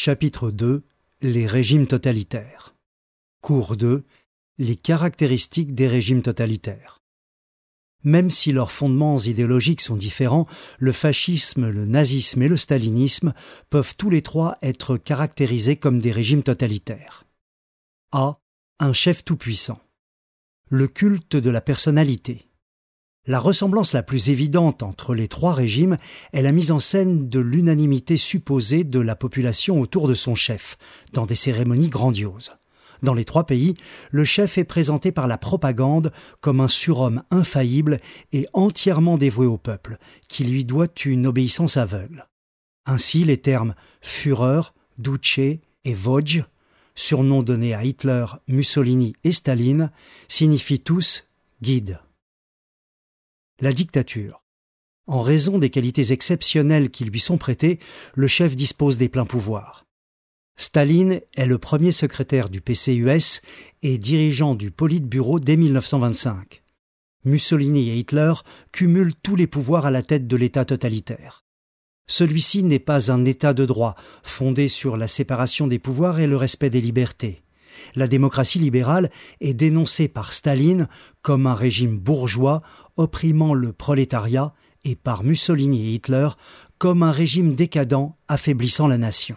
Chapitre 2. Les régimes totalitaires. Cours 2. Les caractéristiques des régimes totalitaires. Même si leurs fondements idéologiques sont différents, le fascisme, le nazisme et le stalinisme peuvent tous les trois être caractérisés comme des régimes totalitaires. A. Un chef tout-puissant. Le culte de la personnalité. La ressemblance la plus évidente entre les trois régimes est la mise en scène de l'unanimité supposée de la population autour de son chef, dans des cérémonies grandioses. Dans les trois pays, le chef est présenté par la propagande comme un surhomme infaillible et entièrement dévoué au peuple, qui lui doit une obéissance aveugle. Ainsi, les termes « Führer »,« Duce » et « Vodj », surnoms donnés à Hitler, Mussolini et Staline, signifient tous « guide ». La dictature. En raison des qualités exceptionnelles qui lui sont prêtées, le chef dispose des pleins pouvoirs. Staline est le premier secrétaire du PCUS et dirigeant du Politburo dès 1925. Mussolini et Hitler cumulent tous les pouvoirs à la tête de l'État totalitaire. Celui-ci n'est pas un État de droit, fondé sur la séparation des pouvoirs et le respect des libertés. La démocratie libérale est dénoncée par Staline comme un régime bourgeois opprimant le prolétariat et par Mussolini et Hitler comme un régime décadent affaiblissant la nation.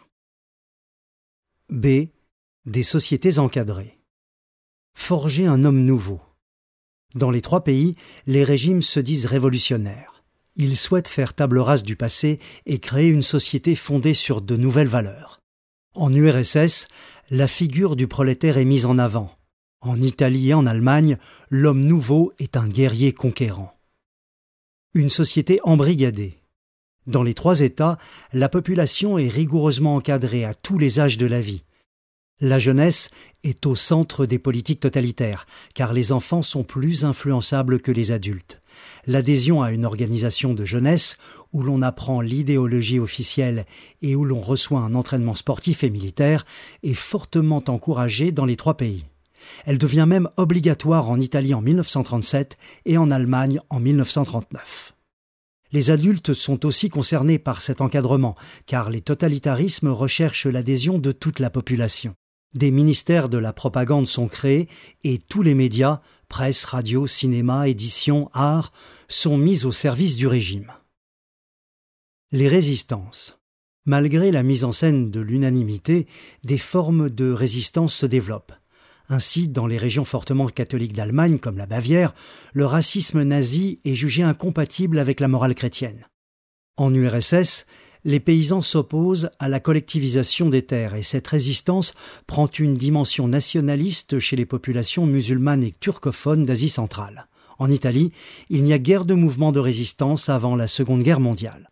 B. Des sociétés encadrées. Forger un homme nouveau. Dans les trois pays, les régimes se disent révolutionnaires. Ils souhaitent faire table rase du passé et créer une société fondée sur de nouvelles valeurs. En URSS, la figure du prolétaire est mise en avant. En Italie et en Allemagne, l'homme nouveau est un guerrier conquérant. Une société embrigadée. Dans les trois États, la population est rigoureusement encadrée à tous les âges de la vie. La jeunesse est au centre des politiques totalitaires, car les enfants sont plus influençables que les adultes. L'adhésion à une organisation de jeunesse, où l'on apprend l'idéologie officielle et où l'on reçoit un entraînement sportif et militaire, est fortement encouragée dans les trois pays. Elle devient même obligatoire en Italie en 1937 et en Allemagne en 1939. Les adultes sont aussi concernés par cet encadrement, car les totalitarismes recherchent l'adhésion de toute la population. Des ministères de la propagande sont créés et tous les médias, presse, radio, cinéma, édition, art, sont mis au service du régime. Les résistances. Malgré la mise en scène de l'unanimité, des formes de résistance se développent. Ainsi, dans les régions fortement catholiques d'Allemagne, comme la Bavière, le racisme nazi est jugé incompatible avec la morale chrétienne. En URSS, les paysans s'opposent à la collectivisation des terres et cette résistance prend une dimension nationaliste chez les populations musulmanes et turcophones d'Asie centrale. En Italie, il n'y a guère de mouvement de résistance avant la Seconde Guerre mondiale.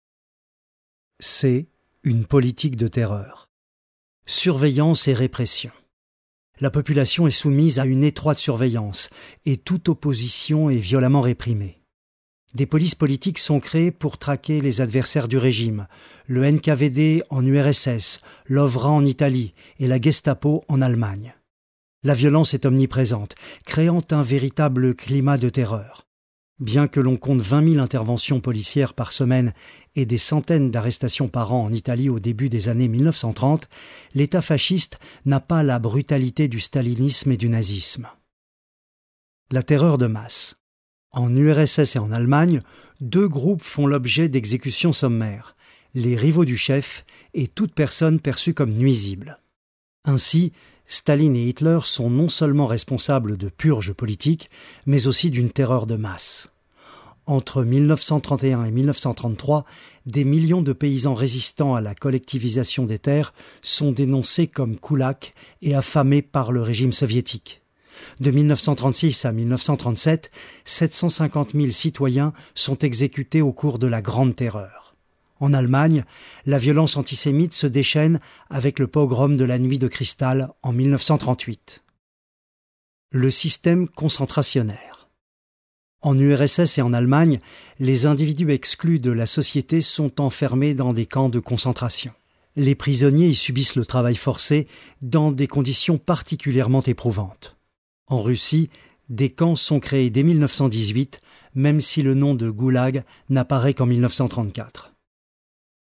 C. Une politique de terreur. Surveillance et répression. La population est soumise à une étroite surveillance et toute opposition est violemment réprimée. Des polices politiques sont créées pour traquer les adversaires du régime, le NKVD en URSS, l'OVRA en Italie et la Gestapo en Allemagne. La violence est omniprésente, créant un véritable climat de terreur. Bien que l'on compte 20 000 interventions policières par semaine et des centaines d'arrestations par an en Italie au début des années 1930, l'État fasciste n'a pas la brutalité du stalinisme et du nazisme. La terreur de masse. En URSS et en Allemagne, deux groupes font l'objet d'exécutions sommaires, les rivaux du chef et toute personne perçue comme nuisible. Ainsi, Staline et Hitler sont non seulement responsables de purges politiques, mais aussi d'une terreur de masse. Entre 1931 et 1933, des millions de paysans résistants à la collectivisation des terres sont dénoncés comme koulaks et affamés par le régime soviétique. De 1936 à 1937, 750 000 citoyens sont exécutés au cours de la Grande Terreur. En Allemagne, la violence antisémite se déchaîne avec le pogrom de la Nuit de Cristal en 1938. Le système concentrationnaire. En URSS et en Allemagne, les individus exclus de la société sont enfermés dans des camps de concentration. Les prisonniers y subissent le travail forcé dans des conditions particulièrement éprouvantes. En Russie, des camps sont créés dès 1918, même si le nom de goulag n'apparaît qu'en 1934.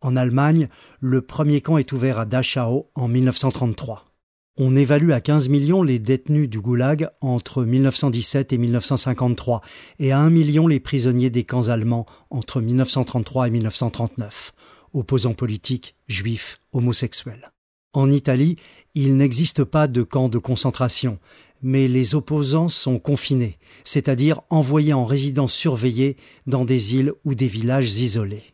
En Allemagne, le premier camp est ouvert à Dachau en 1933. On évalue à 15 millions les détenus du Goulag entre 1917 et 1953 et à 1 million les prisonniers des camps allemands entre 1933 et 1939, opposants politiques, juifs, homosexuels. En Italie, il n'existe pas de camp de concentration, mais les opposants sont confinés, c'est-à-dire envoyés en résidence surveillée dans des îles ou des villages isolés.